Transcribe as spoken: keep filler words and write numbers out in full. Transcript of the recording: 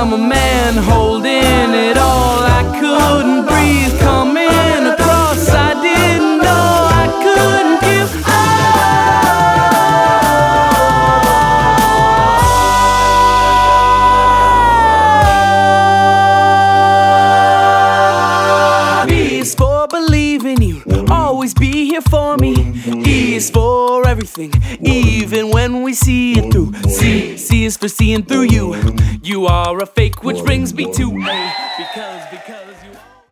I'm a man holding it all. I couldn't breathe coming across. I didn't know I couldn't give up. B is for believing you always be here for me. E is for everything, even when we see it through. C, C is for seeing through you. You are a fake, which brings me to A, because, because